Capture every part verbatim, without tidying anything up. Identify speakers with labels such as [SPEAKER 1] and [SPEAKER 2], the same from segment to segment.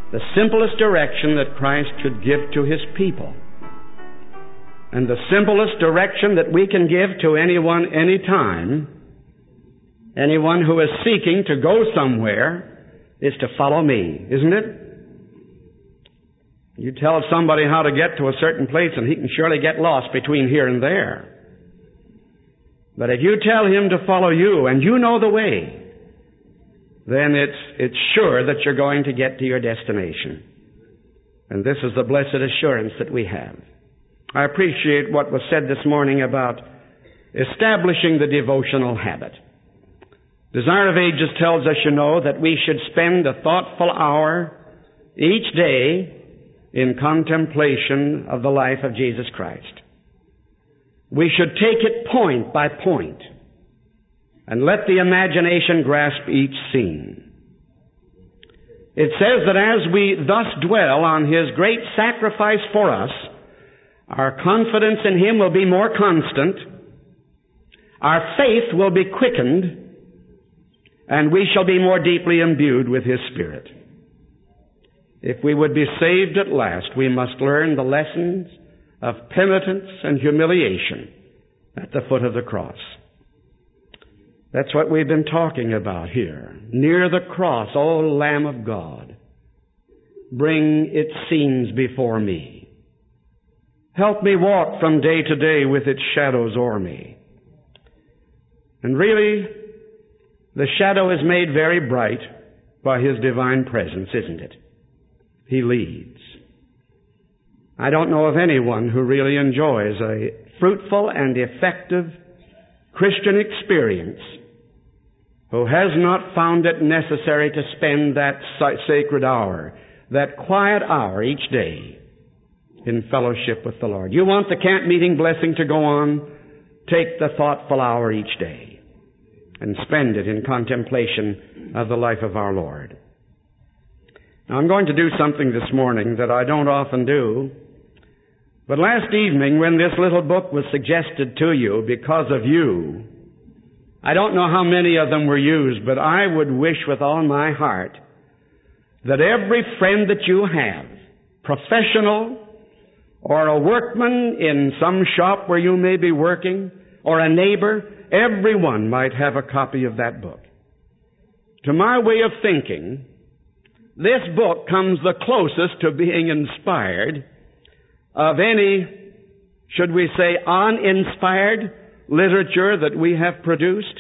[SPEAKER 1] the simplest direction that Christ could give to His people. And the simplest direction that we can give to anyone, anytime, anyone who is seeking to go somewhere, is to follow me, isn't it? You tell somebody how to get to a certain place and he can surely get lost between here and there. But if you tell him to follow you and you know the way, then it's, it's sure that you're going to get to your destination. And this is the blessed assurance that we have. I appreciate what was said this morning about establishing the devotional habit. Desire of Ages tells us, you know, that we should spend a thoughtful hour each day in contemplation of the life of Jesus Christ. We should take it point by point and let the imagination grasp each scene. It says that as we thus dwell on His great sacrifice for us, our confidence in Him will be more constant, our faith will be quickened, and we shall be more deeply imbued with His Spirit. If we would be saved at last, we must learn the lessons of penitence and humiliation at the foot of the cross. That's what we've been talking about here. Near the cross, O Lamb of God, bring its scenes before me. Help me walk from day to day with its shadows o'er me. And really, the shadow is made very bright by His divine presence, isn't it? He leads. I don't know of anyone who really enjoys a fruitful and effective Christian experience who has not found it necessary to spend that sacred hour, that quiet hour each day in fellowship with the Lord. You want the camp meeting blessing to go on? Take the thoughtful hour each day and spend it in contemplation of the life of our Lord. Now, I'm going to do something this morning that I don't often do. But last evening, when this little book was suggested to you because of you, I don't know how many of them were used, but I would wish with all my heart that every friend that you have, professional or a workman in some shop where you may be working, or a neighbor, everyone might have a copy of that book. To my way of thinking, this book comes the closest to being inspired of any, should we say, uninspired literature that we have produced.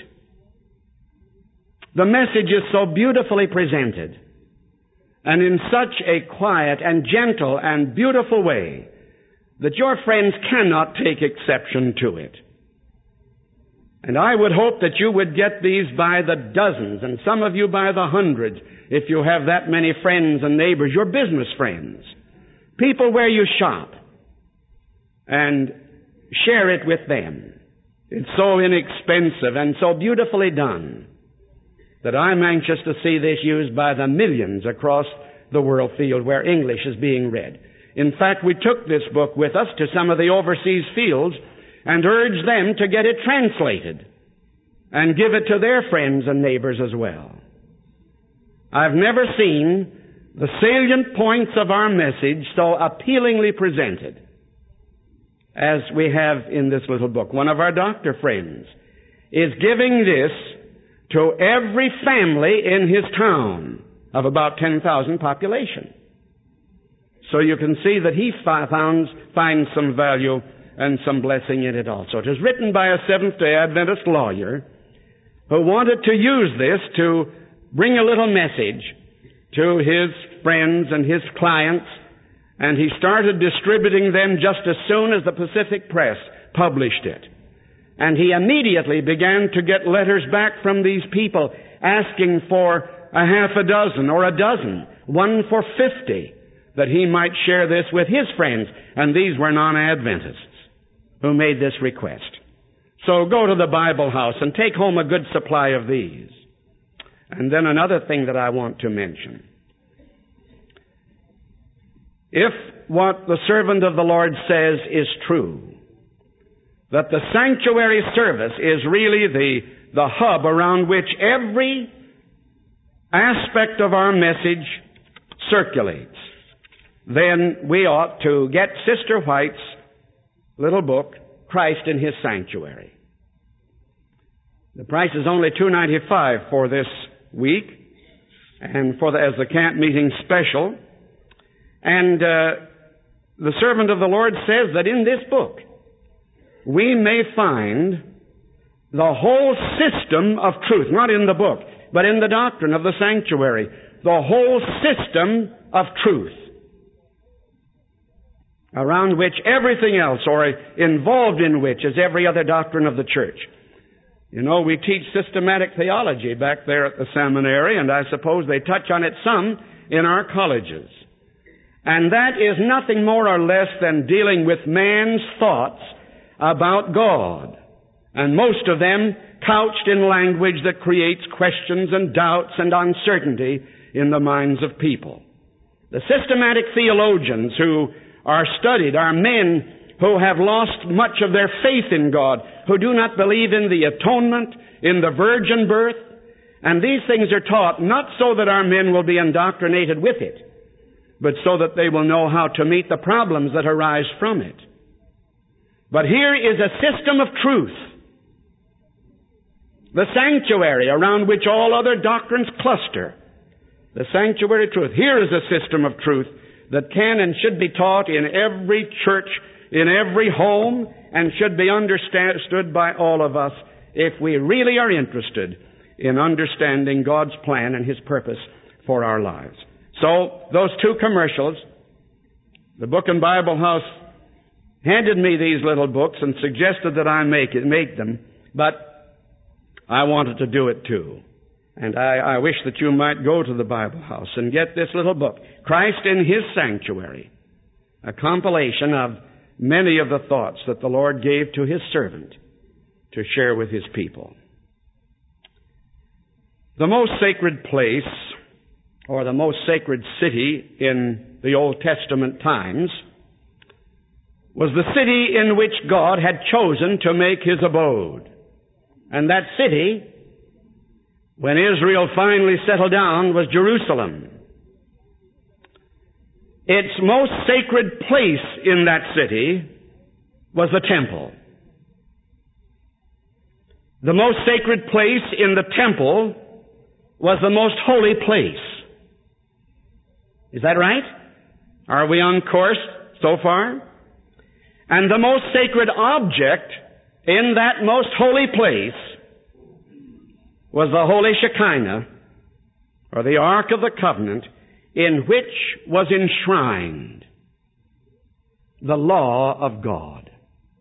[SPEAKER 1] The message is so beautifully presented, and in such a quiet and gentle and beautiful way that your friends cannot take exception to it. And I would hope that you would get these by the dozens, and some of you by the hundreds, if you have that many friends and neighbors, your business friends, people where you shop, and share it with them. It's so inexpensive and so beautifully done that I'm anxious to see this used by the millions across the world field where English is being read. In fact, we took this book with us to some of the overseas fields and urged them to get it translated and give it to their friends and neighbors as well. I've never seen the salient points of our message so appealingly presented as we have in this little book. One of our doctor friends is giving this to every family in his town of about ten thousand population. So you can see that he found, finds some value and some blessing in it also. It was written by a Seventh-day Adventist lawyer who wanted to use this to bring a little message to his friends and his clients, and he started distributing them just as soon as the Pacific Press published it. And he immediately began to get letters back from these people asking for a half a dozen or a dozen, one for fifty, that he might share this with his friends. And these were non-Adventists who made this request. So go to the Bible house and take home a good supply of these. And then another thing that I want to mention. If what the servant of the Lord says is true, that the sanctuary service is really the, the hub around which every aspect of our message circulates, then we ought to get Sister White's little book, Christ in His Sanctuary. The price is only two dollars and ninety-five cents for this week, and for the, as the camp meeting special. And uh, the servant of the Lord says that in this book we may find the whole system of truth, not in the book, but in the doctrine of the sanctuary, the whole system of truth, around which everything else, or involved in which, is every other doctrine of the church. You know, we teach systematic theology back there at the seminary, and I suppose they touch on it some in our colleges. And that is nothing more or less than dealing with man's thoughts about God, and most of them couched in language that creates questions and doubts and uncertainty in the minds of people. The systematic theologians who are studied are men who have lost much of their faith in God, who do not believe in the atonement, in the virgin birth, and these things are taught not so that our men will be indoctrinated with it, but so that they will know how to meet the problems that arise from it. But here is a system of truth, the sanctuary around which all other doctrines cluster. The sanctuary of truth. Here is a system of truth that can and should be taught in every church, in every home, and should be understood by all of us if we really are interested in understanding God's plan and His purpose for our lives. So, those two commercials, the Book and Bible House handed me these little books and suggested that I make it, make them, but I wanted to do it too. And I, I wish that you might go to the Bible House and get this little book, Christ in His Sanctuary, a compilation of many of the thoughts that the Lord gave to His servant to share with His people. The most sacred place, or the most sacred city in the Old Testament times, was the city in which God had chosen to make His abode. And that city, when Israel finally settled down, was Jerusalem. Its most sacred place in that city was the temple. The most sacred place in the temple was the most holy place. Is that right? Are we on course so far? And the most sacred object in that most holy place was the Holy Shekinah, or the Ark of the Covenant, in which was enshrined the law of God.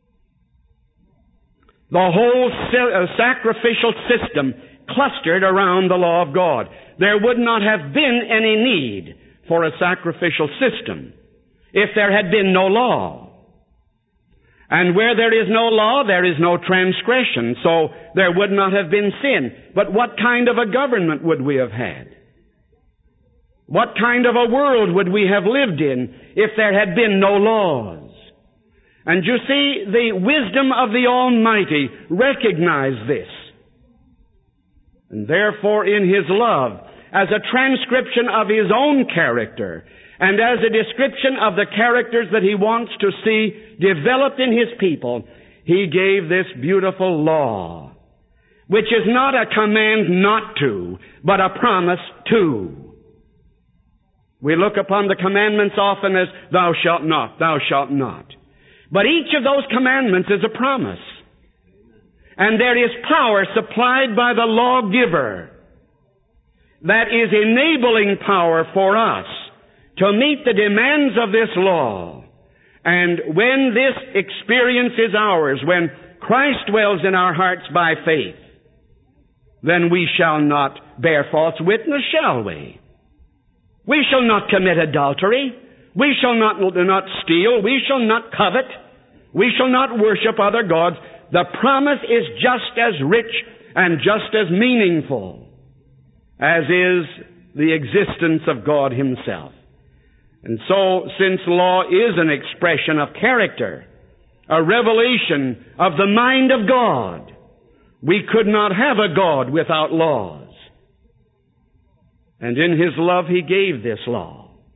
[SPEAKER 1] The whole sacrificial system clustered around the law of God. There would not have been any need for a sacrificial system if there had been no law. And where there is no law, there is no transgression, so there would not have been sin. But what kind of a government would we have had? What kind of a world would we have lived in if there had been no laws? And you see, the wisdom of the Almighty recognized this. And therefore, in His love, as a transcription of His own character, and as a description of the characters that He wants to see developed in His people, He gave this beautiful law, which is not a command not to, but a promise to. We look upon the commandments often as, thou shalt not, thou shalt not. But each of those commandments is a promise. And there is power supplied by the lawgiver that is enabling power for us to meet the demands of this law. And when this experience is ours, when Christ dwells in our hearts by faith, then we shall not bear false witness, shall we? We shall not commit adultery. We shall not, not steal. We shall not covet. We shall not worship other gods. The promise is just as rich and just as meaningful as is the existence of God Himself. And so, since law is an expression of character, a revelation of the mind of God, we could not have a God without laws. And in His love He gave this law.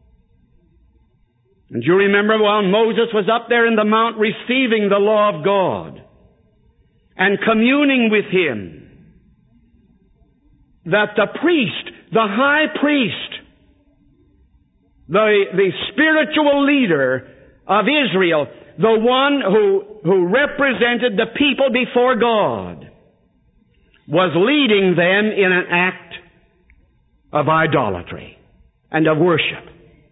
[SPEAKER 1] And you remember while Moses was up there in the mount receiving the law of God and communing with Him, that the priest, the high priest, the, the spiritual leader of Israel, the one who, who represented the people before God, was leading them in an act of idolatry and of worship.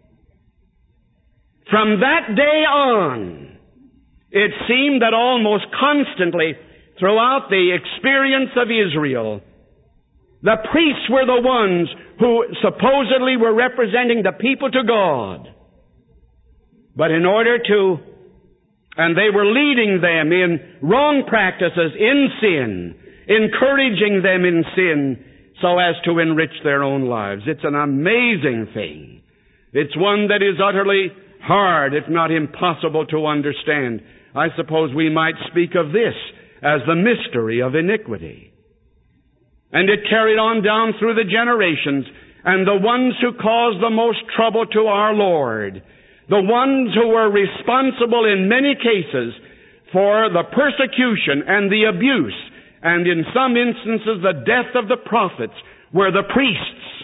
[SPEAKER 1] From that day on, it seemed that almost constantly throughout the experience of Israel, the priests were the ones who supposedly were representing the people to God. But in order to, and they were leading them in wrong practices, in sin, encouraging them in sin, so as to enrich their own lives. It's an amazing thing. It's one that is utterly hard, if not impossible to understand. I suppose we might speak of this as the mystery of iniquity. And it carried on down through the generations, and the ones who caused the most trouble to our Lord, the ones who were responsible in many cases for the persecution and the abuse, and in some instances the death of the prophets, were the priests.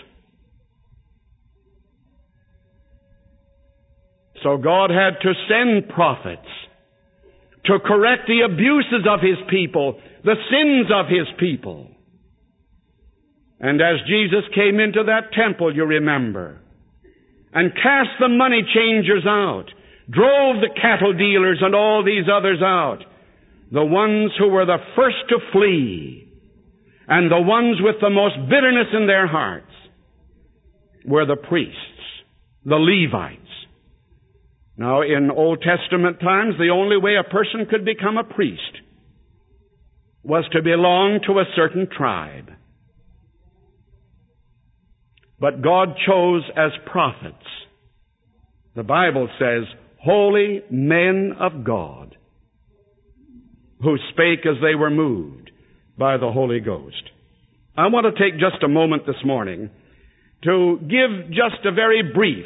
[SPEAKER 1] So God had to send prophets to correct the abuses of His people, the sins of His people. And as Jesus came into that temple, you remember, and cast the money changers out, drove the cattle dealers and all these others out, the ones who were the first to flee, and the ones with the most bitterness in their hearts, were the priests, the Levites. Now, in Old Testament times, the only way a person could become a priest was to belong to a certain tribe. But God chose as prophets, the Bible says, holy men of God, who spake as they were moved by the Holy Ghost. I want to take just a moment this morning to give just a very brief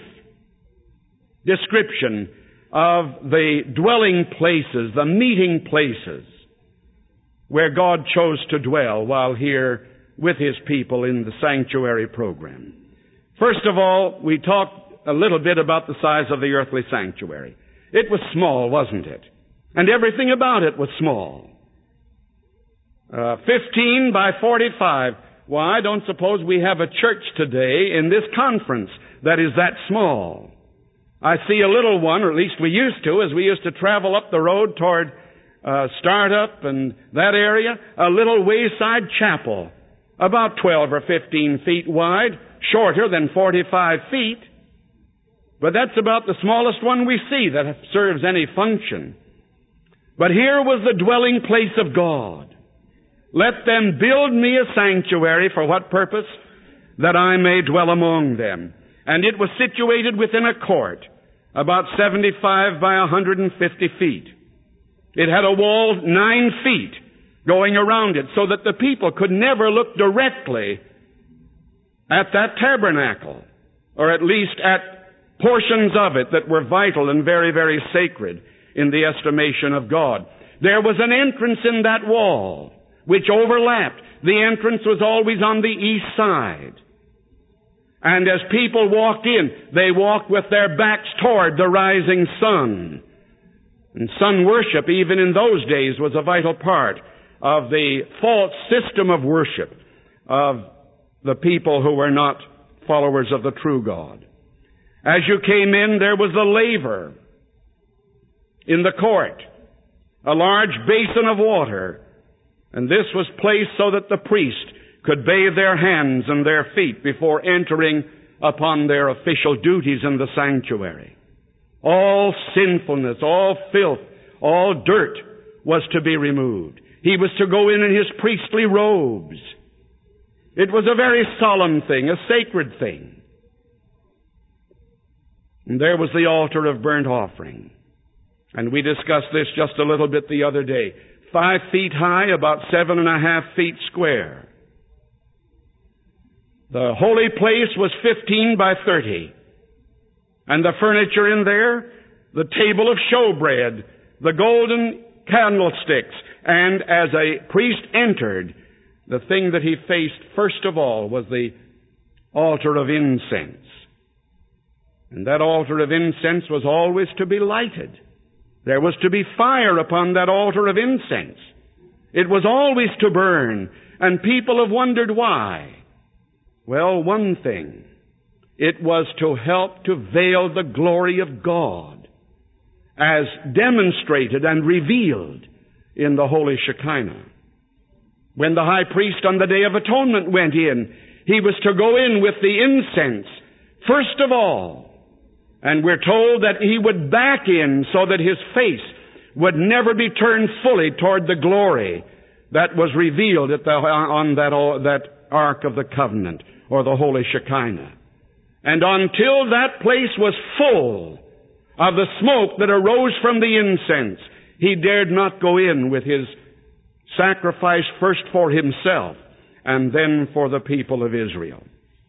[SPEAKER 1] description of the dwelling places, the meeting places, where God chose to dwell while here with His people in the sanctuary program. First of all, we talked a little bit about the size of the earthly sanctuary. It was small, wasn't it? And everything about it was small. Uh, fifteen by forty-five. Why, I don't suppose we have a church today in this conference that is that small. I see a little one, or at least we used to, as we used to travel up the road toward uh, Startup and that area, a little wayside chapel, about twelve or fifteen feet wide, shorter than forty-five feet. But that's about the smallest one we see that serves any function. But here was the dwelling place of God. Let them build me a sanctuary. For what purpose? That I may dwell among them. And it was situated within a court, about seventy-five by one hundred fifty feet. It had a wall nine feet going around it, so that the people could never look directly at that tabernacle, or at least at portions of it that were vital and very, very sacred in the estimation of God. There was an entrance in that wall which overlapped. The entrance was always on the east side. And as people walked in, they walked with their backs toward the rising sun. And sun worship, even in those days, was a vital part of the false system of worship of the people who were not followers of the true God. As you came in, there was a laver in the court, a large basin of water, and this was placed so that the priest could bathe their hands and their feet before entering upon their official duties in the sanctuary. All sinfulness, all filth, all dirt was to be removed. He was to go in in his priestly robes. It was a very solemn thing, a sacred thing. And there was the altar of burnt offering. And we discussed this just a little bit the other day. Five feet high, about seven and a half feet square. The holy place was fifteen by thirty. And the furniture in there the table of showbread, the golden candlesticks, and as a priest entered, the thing that he faced first of all was the altar of incense. And that altar of incense was always to be lighted. There was to be fire upon that altar of incense. It was always to burn, and people have wondered why. Well, one thing, it was to help to veil the glory of God as demonstrated and revealed in the Holy Shekinah. When the high priest on the Day of Atonement went in, he was to go in with the incense, first of all. And we're told that he would back in so that his face would never be turned fully toward the glory that was revealed at the, on that, that Ark of the Covenant, or the Holy Shekinah. And until that place was full of the smoke that arose from the incense, he dared not go in with his sacrifice first for himself and then for the people of Israel.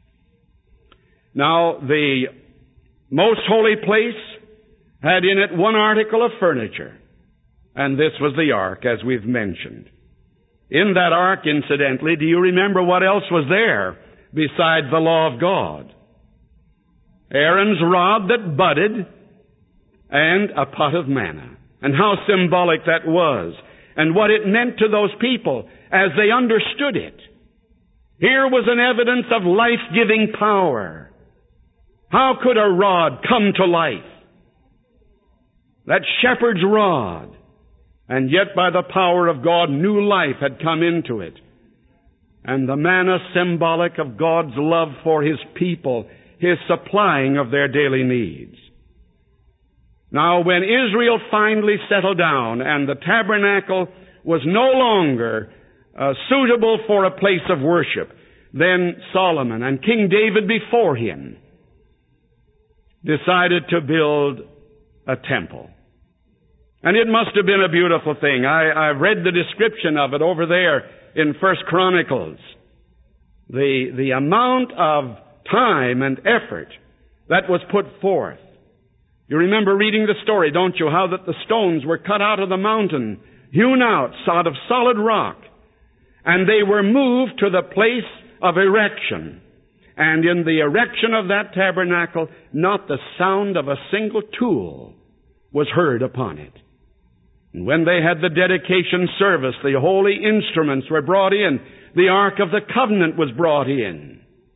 [SPEAKER 1] Now, the most holy place had in it one article of furniture, and this was the ark, as we've mentioned. In that ark, incidentally, do you remember what else was there besides the law of God? Aaron's rod that budded and a pot of manna. And how symbolic that was, and what it meant to those people as they understood it. Here was an evidence of life-giving power. How could a rod come to life? That shepherd's rod. And yet by the power of God, new life had come into it. And the manna, symbolic of God's love for His people, His supplying of their daily needs. Now, when Israel finally settled down and the tabernacle was no longer uh, suitable for a place of worship, then Solomon and King David before him decided to build a temple. And it must have been a beautiful thing. I, I've read the description of it over there in First Chronicles. The, the amount of time and effort that was put forth. You remember reading the story, don't you, how that the stones were cut out of the mountain, hewn out out of solid rock, and they were moved to the place of erection. And in the erection of that tabernacle, not the sound of a single tool was heard upon it. And when they had the dedication service, the holy instruments were brought in. The Ark of the Covenant was brought in.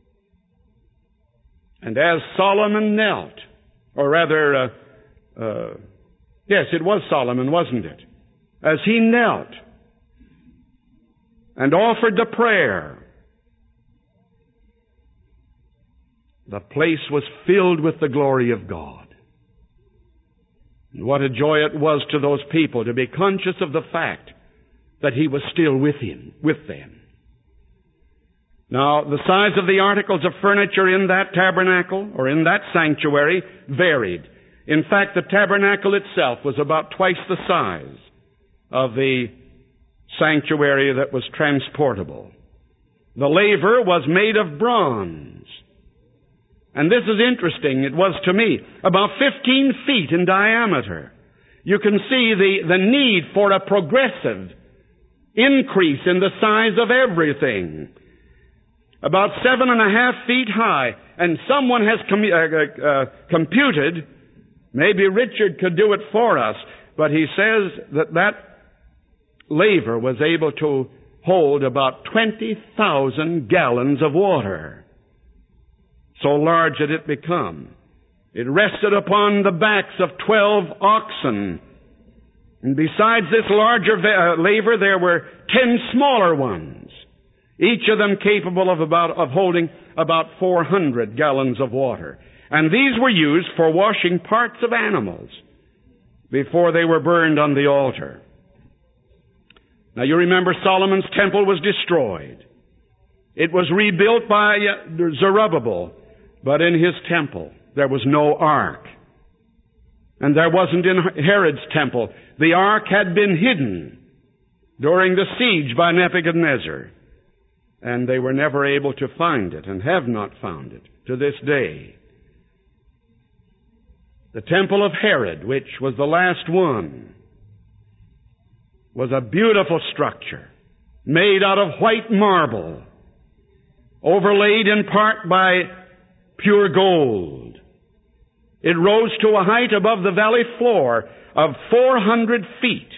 [SPEAKER 1] And as Solomon knelt, or rather, uh, uh, yes, it was Solomon, wasn't it? As he knelt and offered the prayer, the place was filled with the glory of God. And what a joy it was to those people to be conscious of the fact that He was still with him, with them. Now, the size of the articles of furniture in that tabernacle, or in that sanctuary, varied. In fact, the tabernacle itself was about twice the size of the sanctuary that was transportable. The laver was made of bronze. And this is interesting, it was to me, about fifteen feet in diameter. You can see the, the need for a progressive increase in the size of everything. About seven and a half feet high, and someone has com- uh, uh, computed, maybe Richard could do it for us, but he says that that laver was able to hold about twenty thousand gallons of water. So large had it become. It rested upon the backs of twelve oxen. And besides this larger uh, laver, there were ten smaller ones, each of them capable of about of holding about four hundred gallons of water. And these were used for washing parts of animals before they were burned on the altar. Now you remember Solomon's temple was destroyed. It was rebuilt by Zerubbabel, but in his temple there was no ark. And there wasn't in Herod's temple. The ark had been hidden during the siege by Nebuchadnezzar. And they were never able to find it, and have not found it to this day. The temple of Herod, which was the last one, was a beautiful structure made out of white marble, overlaid in part by pure gold. It rose to a height above the valley floor of four hundred feet.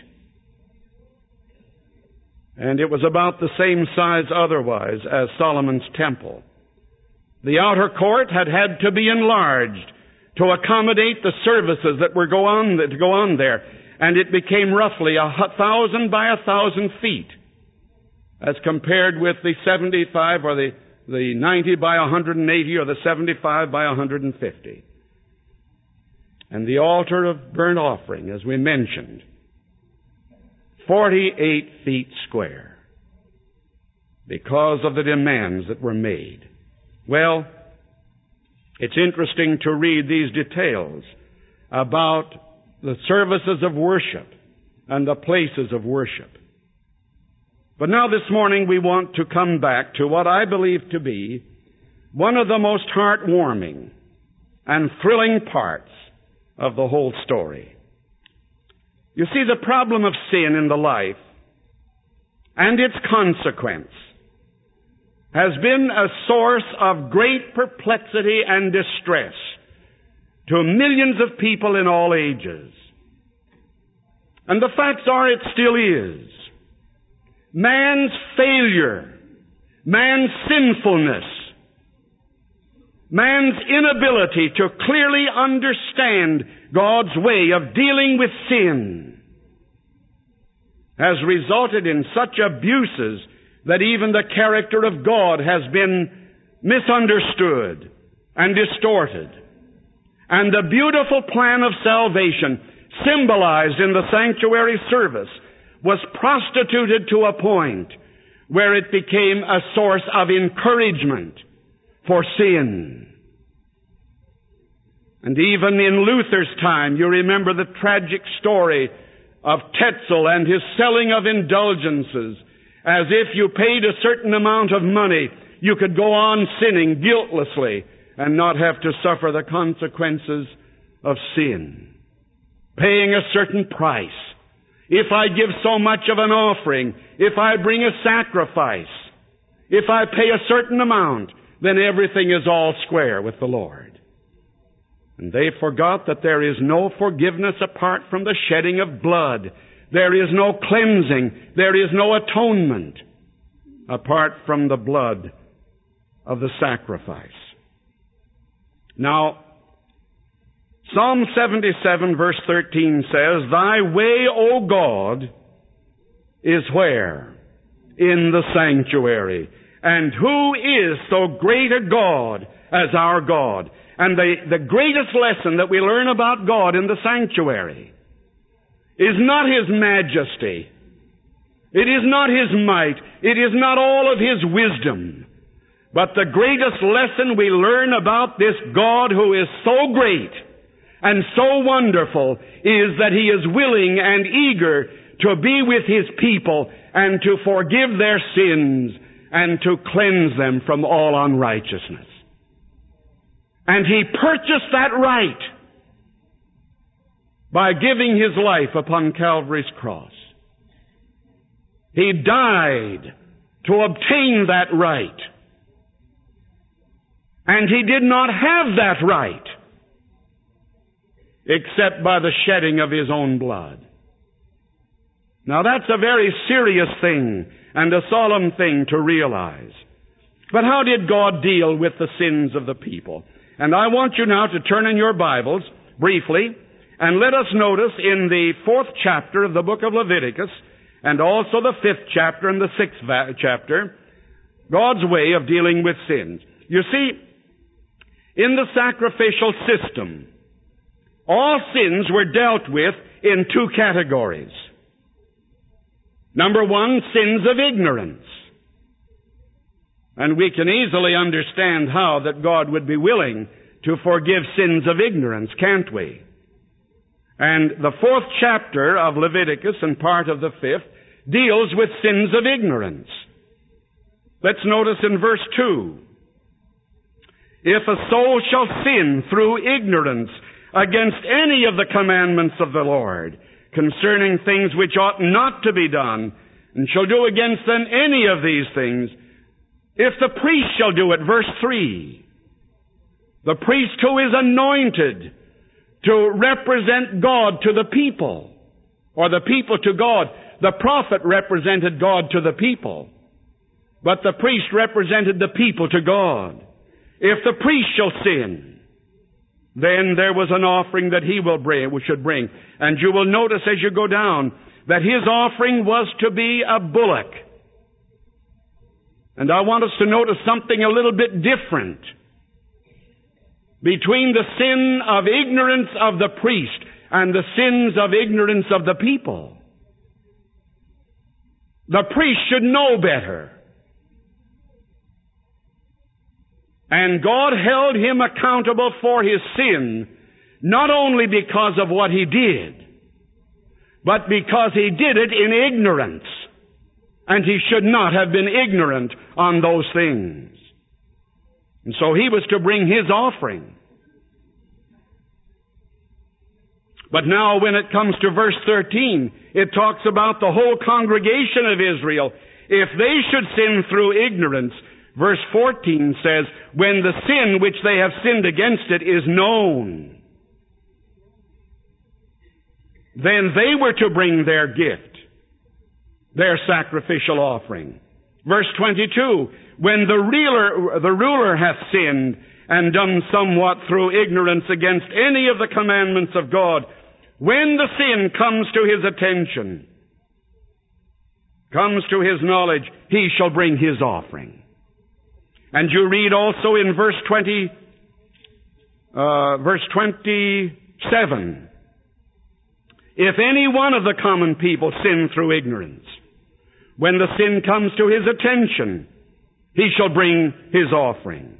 [SPEAKER 1] And it was about the same size otherwise as Solomon's temple. The outer court had had to be enlarged to accommodate the services that were go on, that go on there. And it became roughly a thousand by a thousand feet, as compared with the seventy-five or the, the ninety by one hundred eighty or the seventy-five by one hundred fifty. And the altar of burnt offering, as we mentioned, forty-eight feet square, because of the demands that were made. Well, it's interesting to read these details about the services of worship and the places of worship. But now this morning we want to come back to what I believe to be one of the most heartwarming and thrilling parts of the whole story. You see, the problem of sin in the life and its consequence has been a source of great perplexity and distress to millions of people in all ages. And the facts are, it still is. Man's failure, man's sinfulness, man's inability to clearly understand God's way of dealing with sin has resulted in such abuses that even the character of God has been misunderstood and distorted. And the beautiful plan of salvation, symbolized in the sanctuary service, was prostituted to a point where it became a source of encouragement for sin. And even in Luther's time, you remember the tragic story of Tetzel and his selling of indulgences, as if you paid a certain amount of money, you could go on sinning guiltlessly and not have to suffer the consequences of sin. Paying a certain price. If I give so much of an offering, if I bring a sacrifice, if I pay a certain amount, then everything is all square with the Lord. And they forgot that there is no forgiveness apart from the shedding of blood. There is no cleansing. There is no atonement apart from the blood of the sacrifice. Now, Psalm seventy-seven verse thirteen says, "Thy way, O God, is where? In the sanctuary. And who is so great a God as our God?" And the, the greatest lesson that we learn about God in the sanctuary is not His majesty. It is not His might. It is not all of His wisdom. But the greatest lesson we learn about this God who is so great and so wonderful is that He is willing and eager to be with His people and to forgive their sins and to cleanse them from all unrighteousness. And He purchased that right by giving His life upon Calvary's cross. He died to obtain that right. And He did not have that right except by the shedding of His own blood. Now that's a very serious thing and a solemn thing to realize. But how did God deal with the sins of the people? And I want you now to turn in your Bibles briefly and let us notice in the fourth chapter of the book of Leviticus and also the fifth chapter and the sixth va- chapter, God's way of dealing with sins. You see, in the sacrificial system, all sins were dealt with in two categories. Number one, sins of ignorance. And we can easily understand how that God would be willing to forgive sins of ignorance, can't we? And the fourth chapter of Leviticus and part of the fifth deals with sins of ignorance. Let's notice in verse two. "If a soul shall sin through ignorance against any of the commandments of the Lord, concerning things which ought not to be done, and shall do against them any of these things, if the priest shall do it, verse three, the priest who is anointed to represent God to the people, or the people to God. The prophet represented God to the people, but the priest represented the people to God. If the priest shall sin, then there was an offering that he will bring, we should bring. And you will notice as you go down that his offering was to be a bullock. And I want us to notice something a little bit different between the sin of ignorance of the priest and the sins of ignorance of the people. The priest should know better. And God held him accountable for his sin, not only because of what he did, but because he did it in ignorance. And he should not have been ignorant on those things. And so he was to bring his offering. But now when it comes to verse thirteen, it talks about the whole congregation of Israel. If they should sin through ignorance, verse fourteen says, when the sin which they have sinned against it is known, then they were to bring their gift, their sacrificial offering. Verse twenty-two, when the ruler, the ruler hath sinned and done somewhat through ignorance against any of the commandments of God, when the sin comes to his attention, comes to his knowledge, he shall bring his offering. And you read also in verse twenty, uh, verse twenty-seven, if any one of the common people sin through ignorance, when the sin comes to his attention, he shall bring his offering.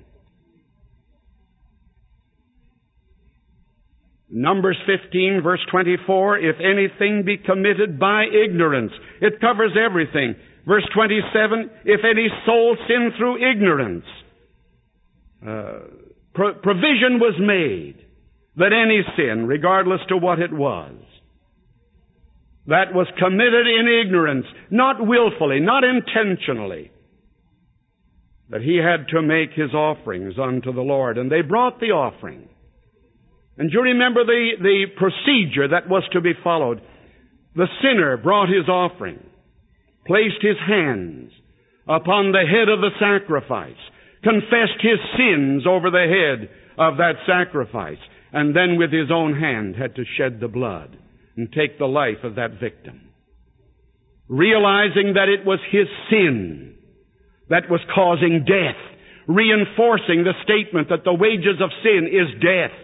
[SPEAKER 1] Numbers fifteen, verse twenty-four, if anything be committed by ignorance. It covers everything. Verse twenty-seven, if any soul sin through ignorance. Uh, pro- provision was made that any sin, regardless to what it was, that was committed in ignorance, not willfully, not intentionally, that he had to make his offerings unto the Lord. And they brought the offering. And you remember the, the procedure that was to be followed. The sinner brought his offering, placed his hands upon the head of the sacrifice, confessed his sins over the head of that sacrifice, and then with his own hand had to shed the blood and take the life of that victim, realizing that it was his sin that was causing death, reinforcing the statement that the wages of sin is death.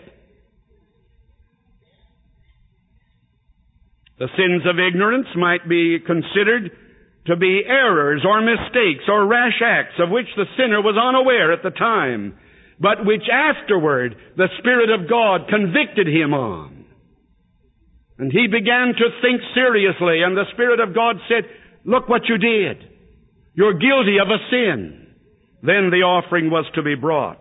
[SPEAKER 1] The sins of ignorance might be considered to be errors or mistakes or rash acts of which the sinner was unaware at the time, but which afterward the Spirit of God convicted him on. And he began to think seriously, and the Spirit of God said, look what you did. You're guilty of a sin. Then the offering was to be brought.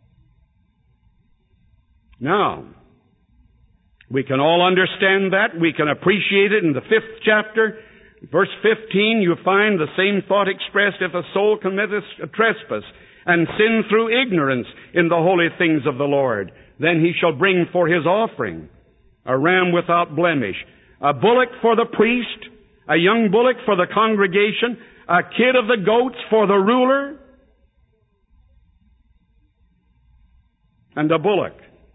[SPEAKER 1] Now, we can all understand that. We can appreciate it in the fifth chapter. Verse fifteen, you find the same thought expressed. If a soul committeth a trespass and sin through ignorance in the holy things of the Lord, then he shall bring for his offering a ram without blemish, a bullock for the priest, a young bullock for the congregation, a kid of the goats for the ruler, and a bullock,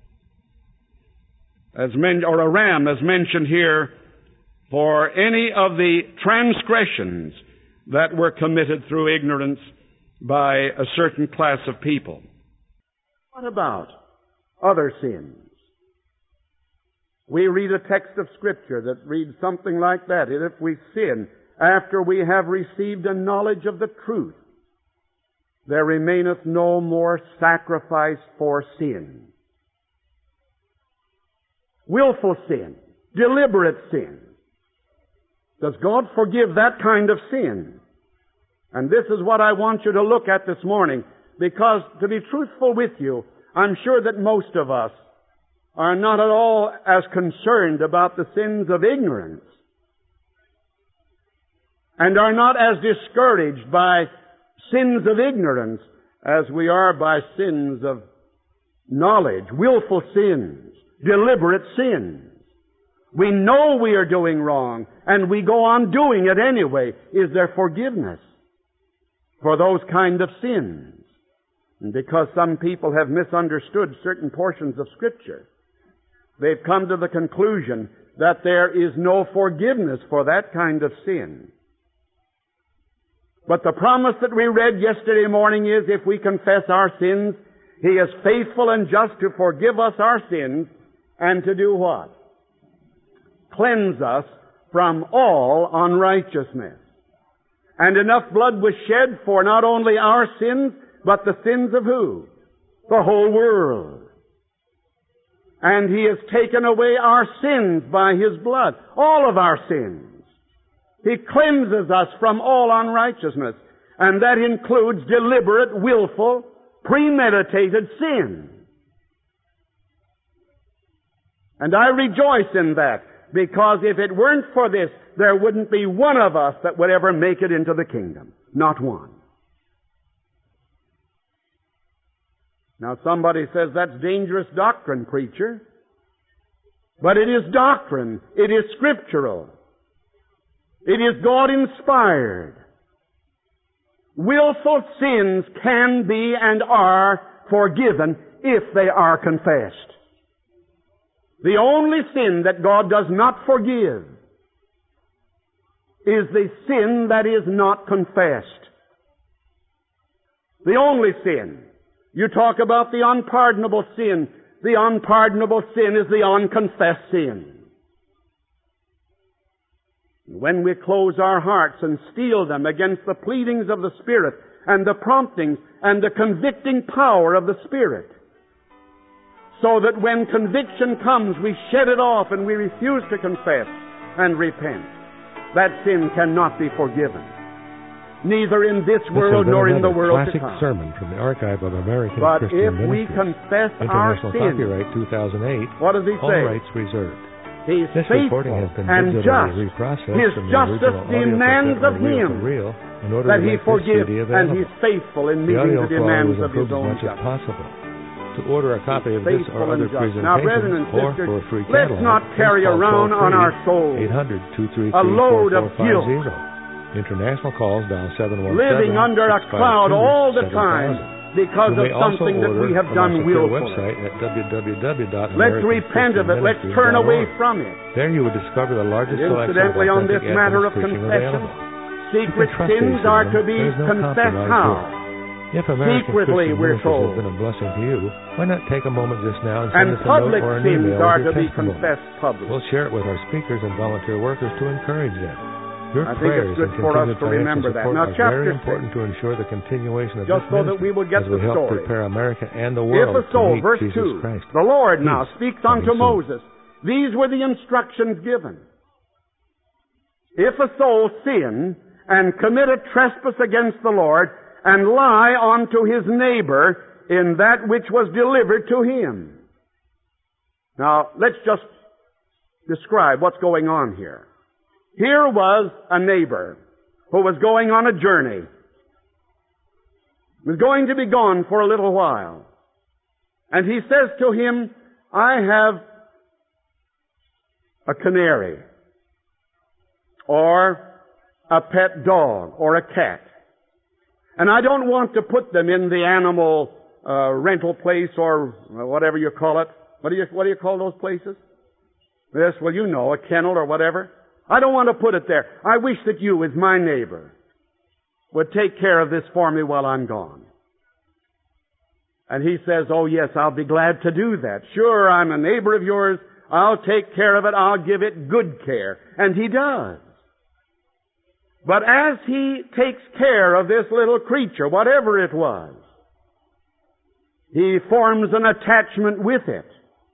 [SPEAKER 1] as men, or a ram, as mentioned here, for any of the transgressions that were committed through ignorance by a certain class of people. What about other sins? We read a text of Scripture that reads something like that. And if we sin after we have received a knowledge of the truth, there remaineth no more sacrifice for sin. Willful sin, deliberate sin. Does God forgive that kind of sin? And this is what I want you to look at this morning, because to be truthful with you, I'm sure that most of us are not at all as concerned about the sins of ignorance and are not as discouraged by sins of ignorance as we are by sins of knowledge, willful sins, deliberate sins. We know we are doing wrong, and we go on doing it anyway. Is there forgiveness for those kind of sins? And because some people have misunderstood certain portions of Scripture, they've come to the conclusion that there is no forgiveness for that kind of sin. But the promise that we read yesterday morning is, if we confess our sins, He is faithful and just to forgive us our sins and to do what? Cleanse us from all unrighteousness. And enough blood was shed for not only our sins, but the sins of who? The whole world. And He has taken away our sins by His blood. All of our sins. He cleanses us from all unrighteousness. And that includes deliberate, willful, premeditated sin. And I rejoice in that, because if it weren't for this, there wouldn't be one of us that would ever make it into the kingdom. Not one. Now somebody says, that's dangerous doctrine, preacher. But it is doctrine. It is scriptural. It is God-inspired. Willful sins can be and are forgiven if they are confessed. The only sin that God does not forgive is the sin that is not confessed. The only sin. You talk about the unpardonable sin. The unpardonable sin is the unconfessed sin. When we close our hearts and steel them against the pleadings of the Spirit and the promptings and the convicting power of the Spirit, so that when conviction comes, we shed it off and we refuse to confess and repent, that sin cannot be forgiven, neither in this world nor in the world to come.
[SPEAKER 2] Classic sermon from the Archive of American
[SPEAKER 1] but
[SPEAKER 2] Christian
[SPEAKER 1] if we
[SPEAKER 2] Ministries.
[SPEAKER 1] confess our
[SPEAKER 2] International
[SPEAKER 1] sins,
[SPEAKER 2] Copyright two thousand eight.
[SPEAKER 1] what does He
[SPEAKER 2] all
[SPEAKER 1] say?
[SPEAKER 2] rights reserved.
[SPEAKER 1] He's
[SPEAKER 2] This
[SPEAKER 1] faithful
[SPEAKER 2] recording has been
[SPEAKER 1] and
[SPEAKER 2] digitally
[SPEAKER 1] just.
[SPEAKER 2] reprocessed
[SPEAKER 1] His
[SPEAKER 2] from the
[SPEAKER 1] justice
[SPEAKER 2] original audio
[SPEAKER 1] demands
[SPEAKER 2] cassette
[SPEAKER 1] of
[SPEAKER 2] on reel
[SPEAKER 1] Him
[SPEAKER 2] to reel in order
[SPEAKER 1] that
[SPEAKER 2] to
[SPEAKER 1] He
[SPEAKER 2] make
[SPEAKER 1] forgive,
[SPEAKER 2] this C D
[SPEAKER 1] and
[SPEAKER 2] available.
[SPEAKER 1] He's faithful in
[SPEAKER 2] The
[SPEAKER 1] meeting
[SPEAKER 2] audio
[SPEAKER 1] the
[SPEAKER 2] quality
[SPEAKER 1] demands
[SPEAKER 2] was
[SPEAKER 1] of His
[SPEAKER 2] improved as
[SPEAKER 1] own
[SPEAKER 2] much as
[SPEAKER 1] justice.
[SPEAKER 2] possible. To order a copy of this
[SPEAKER 1] Faithful
[SPEAKER 2] or
[SPEAKER 1] and
[SPEAKER 2] other
[SPEAKER 1] just.
[SPEAKER 2] presentations,
[SPEAKER 1] Now, brethren and
[SPEAKER 2] or
[SPEAKER 1] sisters,
[SPEAKER 2] for a free
[SPEAKER 1] let's
[SPEAKER 2] catalog,
[SPEAKER 1] not carry
[SPEAKER 2] please call
[SPEAKER 1] around on
[SPEAKER 2] toll-free
[SPEAKER 1] our souls
[SPEAKER 2] eight hundred, two three
[SPEAKER 1] a
[SPEAKER 2] three,
[SPEAKER 1] load
[SPEAKER 2] four
[SPEAKER 1] of
[SPEAKER 2] four five
[SPEAKER 1] guilt,
[SPEAKER 2] zero. International calls dial seven one seven,
[SPEAKER 1] living under a
[SPEAKER 2] six five two,
[SPEAKER 1] cloud all the
[SPEAKER 2] seven
[SPEAKER 1] time
[SPEAKER 2] thousand.
[SPEAKER 1] because
[SPEAKER 2] You
[SPEAKER 1] of
[SPEAKER 2] may also
[SPEAKER 1] something that
[SPEAKER 2] order
[SPEAKER 1] we have
[SPEAKER 2] from our
[SPEAKER 1] done
[SPEAKER 2] secure
[SPEAKER 1] willfully.
[SPEAKER 2] website at w w w dot
[SPEAKER 1] Let's
[SPEAKER 2] american
[SPEAKER 1] repent of
[SPEAKER 2] christian
[SPEAKER 1] it. Let's
[SPEAKER 2] ministries
[SPEAKER 1] turn
[SPEAKER 2] dot
[SPEAKER 1] away
[SPEAKER 2] org.
[SPEAKER 1] from it.
[SPEAKER 2] There you would discover the largest
[SPEAKER 1] And
[SPEAKER 2] selection of
[SPEAKER 1] incidentally, on this
[SPEAKER 2] authentic
[SPEAKER 1] matter of
[SPEAKER 2] Adventist preaching
[SPEAKER 1] confession,
[SPEAKER 2] available.
[SPEAKER 1] secret
[SPEAKER 2] trust
[SPEAKER 1] sins
[SPEAKER 2] atheism.
[SPEAKER 1] are to be
[SPEAKER 2] There's no
[SPEAKER 1] confessed
[SPEAKER 2] compromise
[SPEAKER 1] how?
[SPEAKER 2] here. If American
[SPEAKER 1] Secretly,
[SPEAKER 2] Christian
[SPEAKER 1] we're
[SPEAKER 2] Ministries
[SPEAKER 1] told.
[SPEAKER 2] has been a blessing to you, why not take a moment just now and send
[SPEAKER 1] And
[SPEAKER 2] us a note
[SPEAKER 1] public
[SPEAKER 2] or an
[SPEAKER 1] sins
[SPEAKER 2] email
[SPEAKER 1] are
[SPEAKER 2] with
[SPEAKER 1] to
[SPEAKER 2] your
[SPEAKER 1] be
[SPEAKER 2] testimony.
[SPEAKER 1] confessed publicly.
[SPEAKER 2] We'll share it with our speakers and volunteer workers to encourage them. Your
[SPEAKER 1] I think
[SPEAKER 2] prayers
[SPEAKER 1] it's good
[SPEAKER 2] and
[SPEAKER 1] for us
[SPEAKER 2] continued
[SPEAKER 1] to
[SPEAKER 2] financial
[SPEAKER 1] remember that.
[SPEAKER 2] support
[SPEAKER 1] Now,
[SPEAKER 2] are
[SPEAKER 1] chapter
[SPEAKER 2] very
[SPEAKER 1] six.
[SPEAKER 2] important to ensure the continuation of
[SPEAKER 1] Just
[SPEAKER 2] this
[SPEAKER 1] so that
[SPEAKER 2] ministry
[SPEAKER 1] we will get
[SPEAKER 2] as we
[SPEAKER 1] the
[SPEAKER 2] help
[SPEAKER 1] story.
[SPEAKER 2] prepare America and the
[SPEAKER 1] If
[SPEAKER 2] world
[SPEAKER 1] a soul,
[SPEAKER 2] to meet
[SPEAKER 1] verse
[SPEAKER 2] Jesus
[SPEAKER 1] two,
[SPEAKER 2] Christ.
[SPEAKER 1] the Lord
[SPEAKER 2] Peace
[SPEAKER 1] now speaks
[SPEAKER 2] coming
[SPEAKER 1] unto
[SPEAKER 2] soon.
[SPEAKER 1] Moses. These were the instructions given. If a soul sin and commit a trespass against the Lord and lie unto his neighbor in that which was delivered to him. Now, let's just describe what's going on here. Here was a neighbor who was going on a journey. Was going to be gone for a little while. And he says to him, I have a canary, or a pet dog, or a cat. And I don't want to put them in the animal uh, rental place, or whatever you call it. What do you, what do you call those places? Yes, well, you know, a kennel or whatever. I don't want to put it there. I wish that you, as my neighbor, would take care of this for me while I'm gone. And he says, oh yes, I'll be glad to do that. Sure, I'm a neighbor of yours. I'll take care of it. I'll give it good care. And he does. But as he takes care of this little creature, whatever it was, he forms an attachment with it.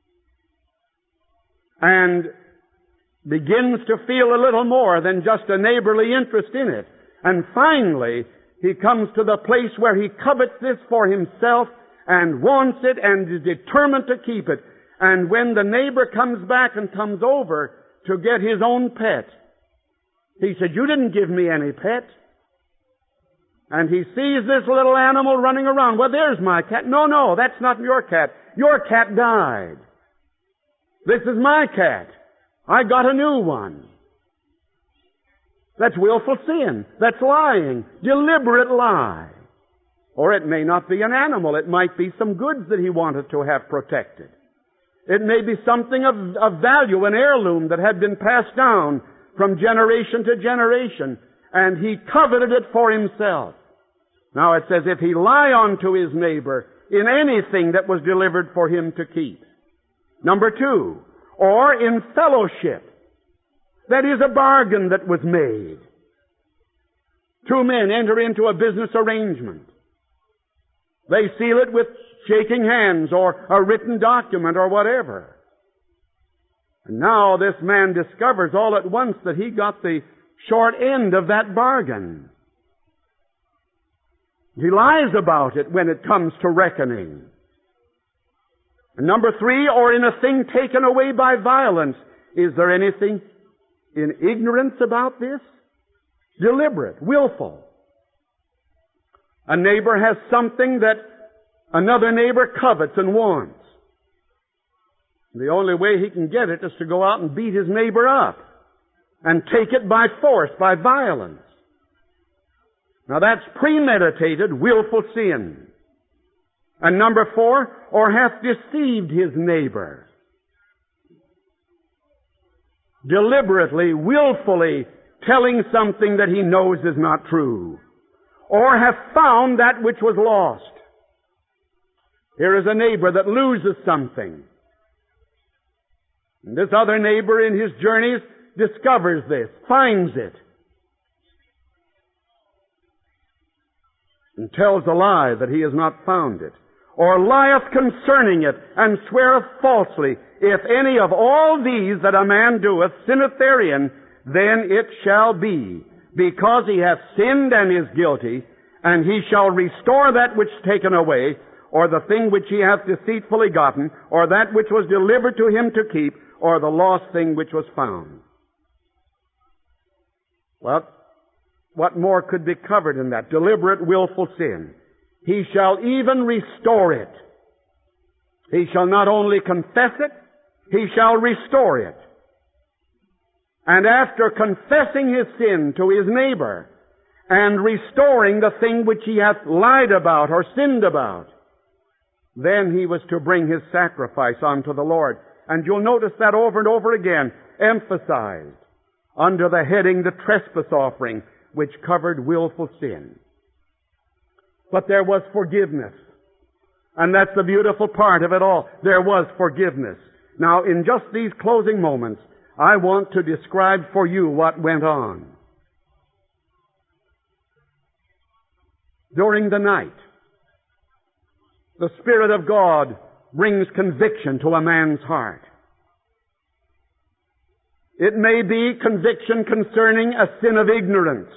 [SPEAKER 1] And begins to feel a little more than just a neighborly interest in it. And finally, he comes to the place where he covets this for himself and wants it and is determined to keep it. And when the neighbor comes back and comes over to get his own pet, he said, "You didn't give me any pet." And he sees this little animal running around. "Well, there's my cat." "No, no, that's not your cat. Your cat died. This is my cat. I got a new one." That's willful sin. That's lying. Deliberate lie. Or it may not be an animal. It might be some goods that he wanted to have protected. It may be something of, of value, an heirloom that had been passed down from generation to generation, and he coveted it for himself. Now it says, if he lie unto his neighbor in anything that was delivered for him to keep. Number two, or in fellowship. That is a bargain that was made. Two men enter into a business arrangement. They seal it with shaking hands or a written document or whatever. And now this man discovers all at once that he got the short end of that bargain. He lies about it when it comes to reckoning. And number three, or in a thing taken away by violence. Is there anything in ignorance about this? Deliberate, willful. A neighbor has something that another neighbor covets and wants. The only way he can get it is to go out and beat his neighbor up and take it by force, by violence. Now that's premeditated, willful sin. And number four, or hath deceived his neighbor. Deliberately, willfully telling something that he knows is not true. Or hath found that which was lost. Here is a neighbor that loses something. And this other neighbor in his journeys discovers this, finds it, and tells a lie that he has not found it. Or lieth concerning it, and sweareth falsely, if any of all these that a man doeth sinneth therein, then it shall be, because he hath sinned and is guilty, and he shall restore that which is taken away, or the thing which he hath deceitfully gotten, or that which was delivered to him to keep, or the lost thing which was found. Well, what more could be covered in that? Deliberate, willful sin. He shall even restore it. He shall not only confess it, he shall restore it. And after confessing his sin to his neighbor, and restoring the thing which he hath lied about or sinned about, then he was to bring his sacrifice unto the Lord. And you'll notice that over and over again, emphasized under the heading, the trespass offering, which covered willful sin. But there was forgiveness. And that's the beautiful part of it all. There was forgiveness. Now, in just these closing moments, I want to describe for you what went on. During the night, the Spirit of God brings conviction to a man's heart. It may be conviction concerning a sin of ignorance.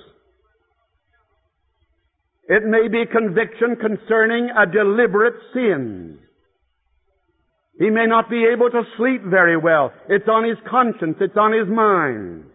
[SPEAKER 1] It may be conviction concerning a deliberate sin. He may not be able to sleep very well. It's on his conscience. It's on his mind.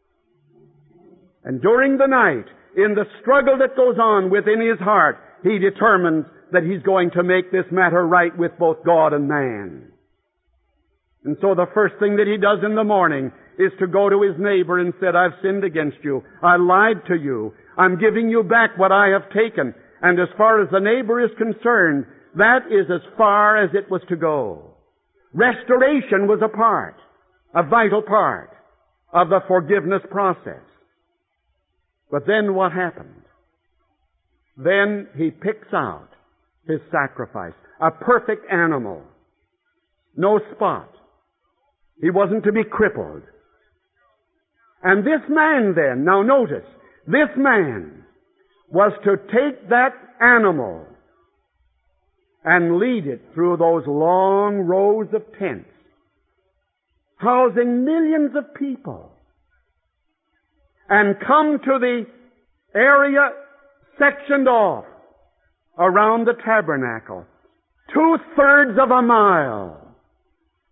[SPEAKER 1] And during the night, in the struggle that goes on within his heart, he determines that he's going to make this matter right with both God and man. And so the first thing that he does in the morning is to go to his neighbor and said, I've sinned against you. I lied to you. I'm giving you back what I have taken. And as far as the neighbor is concerned, that is as far as it was to go. Restoration was a part, a vital part of the forgiveness process. But then what happened? Then he picks out his sacrifice, a perfect animal, no spot. He wasn't to be crippled. And this man then, now notice, this man was to take that animal and lead it through those long rows of tents, housing millions of people, and come to the area sectioned off around the tabernacle, two-thirds of a mile,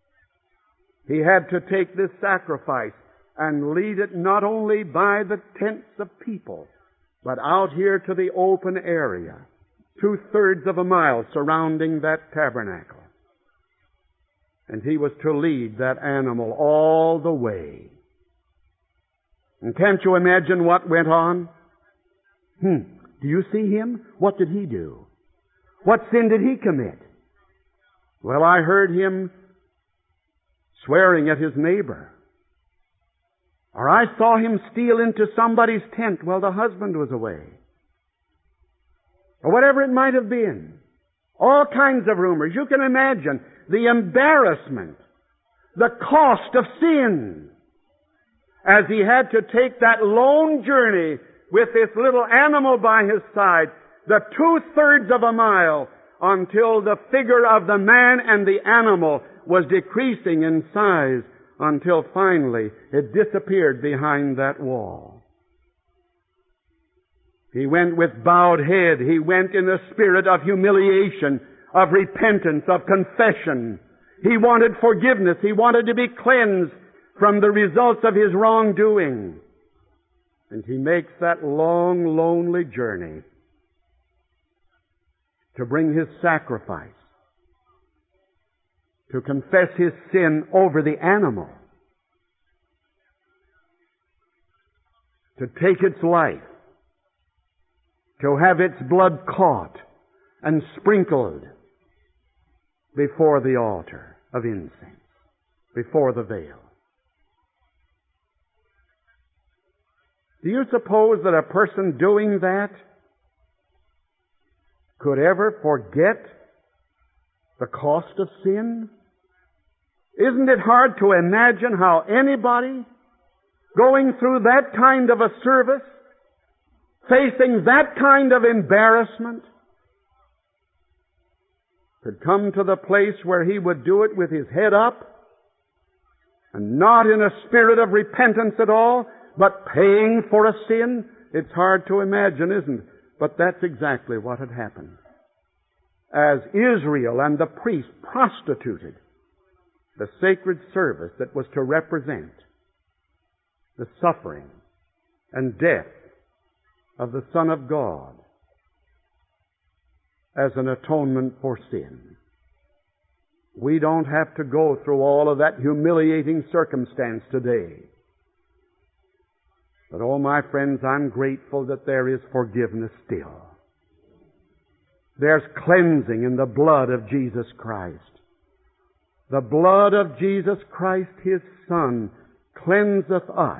[SPEAKER 3] He had to take this sacrifice and lead it not only by the tents of people, but out here to the open area, two-thirds of a mile surrounding that tabernacle. And he was to lead that animal all the way. And can't you imagine what went on? Hmm. Do you see him? What did he do? What sin did he commit? Well, I heard him swearing at his neighbor. Or I saw him steal into somebody's tent while the husband was away. Or whatever it might have been. All kinds of rumors. You can imagine the embarrassment, the cost of sin, as he had to take that lone journey with this little animal by his side, the two-thirds of a mile, until the figure of the man and the animal was decreasing in size, until finally it disappeared behind that wall. He went with bowed head. He went in a spirit of humiliation, of repentance, of confession. He wanted forgiveness. He wanted to be cleansed from the results of his wrongdoing. And he makes that long, lonely journey to bring his sacrifice, to confess his sin over the animal, to take its life, to have its blood caught and sprinkled before the altar of incense, before the veil. Do you suppose that a person doing that could ever forget the cost of sin? Isn't it hard to imagine how anybody going through that kind of a service, facing that kind of embarrassment, could come to the place where he would do it with his head up and not in a spirit of repentance at all, but paying for a sin? It's hard to imagine, isn't it? But that's exactly what had happened. As Israel and the priest prostituted the sacred service that was to represent the suffering and death of the Son of God as an atonement for sin. We don't have to go through all of that humiliating circumstance today. But, oh, my friends, I'm grateful that there is forgiveness still. There's cleansing in the blood of Jesus Christ. The blood of Jesus Christ, His Son, cleanseth us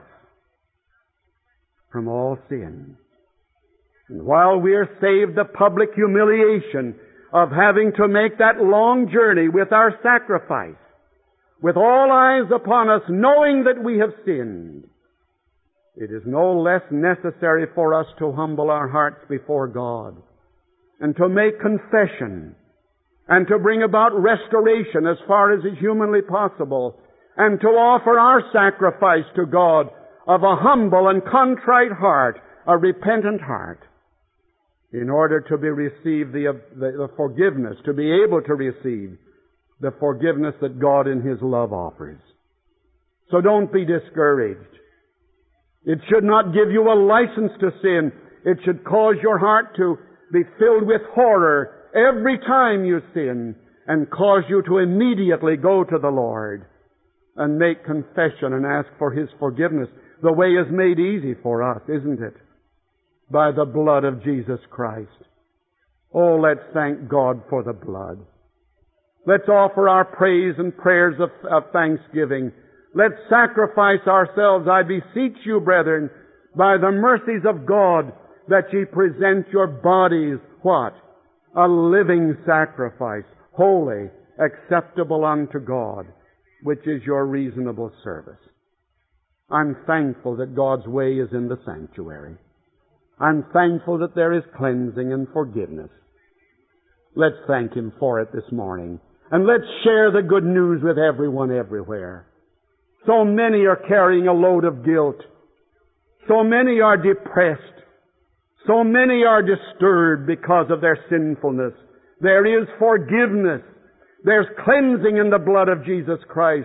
[SPEAKER 3] from all sin. And while we are saved the public humiliation of having to make that long journey with our sacrifice, with all eyes upon us, knowing that we have sinned, it is no less necessary for us to humble our hearts before God and to make confession and to bring about restoration as far as is humanly possible and to offer our sacrifice to God of a humble and contrite heart, a repentant heart, in order to be receive the, the, the forgiveness, to be able to receive the forgiveness that God in His love offers. So don't be discouraged. It should not give you a license to sin. It should cause your heart to be filled with horror every time you sin and cause you to immediately go to the Lord and make confession and ask for His forgiveness. The way is made easy for us, isn't it? By the blood of Jesus Christ. Oh, let's thank God for the blood. Let's offer our praise and prayers of, of thanksgiving. Let's sacrifice ourselves, I beseech you, brethren, by the mercies of God, that ye present your bodies, what? A living sacrifice, holy, acceptable unto God, which is your reasonable service. I'm thankful that God's way is in the sanctuary. I'm thankful that there is cleansing and forgiveness. Let's thank Him for it this morning. And let's share the good news with everyone everywhere. So many are carrying a load of guilt. So many are depressed. So many are disturbed because of their sinfulness. There is forgiveness. There's cleansing in the blood of Jesus Christ.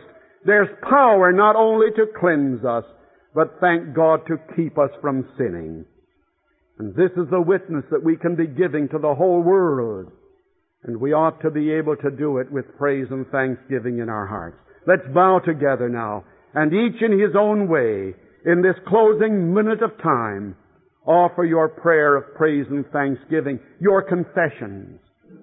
[SPEAKER 3] There's power not only to cleanse us, but thank God to keep us from sinning. And this is the witness that we can be giving to the whole world. And we ought to be able to do it with praise and thanksgiving in our hearts. Let's bow together now, and each in his own way, in this closing minute of time, offer your prayer of praise and thanksgiving, your confessions,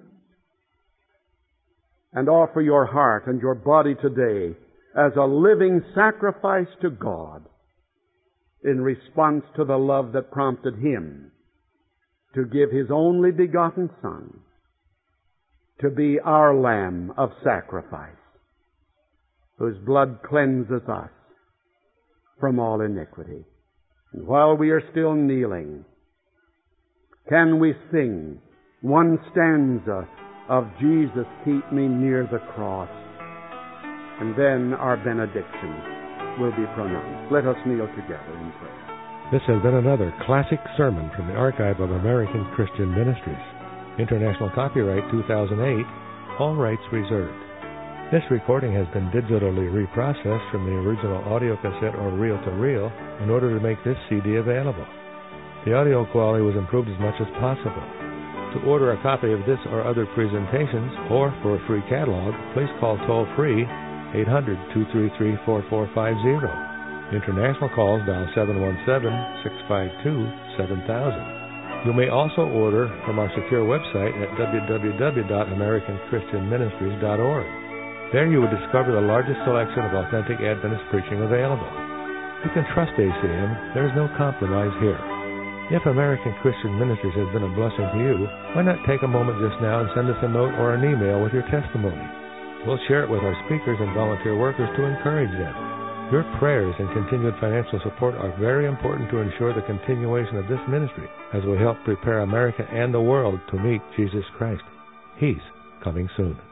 [SPEAKER 3] and offer your heart and your body today as a living sacrifice to God in response to the love that prompted Him to give His only begotten Son to be our Lamb of sacrifice, whose blood cleanses us from all iniquity. And while we are still kneeling, can we sing one stanza of Jesus, Keep Me Near the Cross? And then our benediction will be pronounced. Let us kneel together in prayer.
[SPEAKER 2] This has been another classic sermon from the Archive of American Christian Ministries. International copyright two thousand eight, all rights reserved. This recording has been digitally reprocessed from the original audio cassette or reel-to-reel in order to make this C D available. The audio quality was improved as much as possible. To order a copy of this or other presentations, or for a free catalog, please call toll-free eight hundred, two three three, four four five zero. International calls dial seven one seven, six five two, seven thousand. You may also order from our secure website at w w w dot american christian ministries dot org. There you will discover the largest selection of authentic Adventist preaching available. You can trust A C M. There is no compromise here. If American Christian Ministries has been a blessing to you, why not take a moment just now and send us a note or an email with your testimony? We'll share it with our speakers and volunteer workers to encourage them. Your prayers and continued financial support are very important to ensure the continuation of this ministry as we help prepare America and the world to meet Jesus Christ. He's coming soon.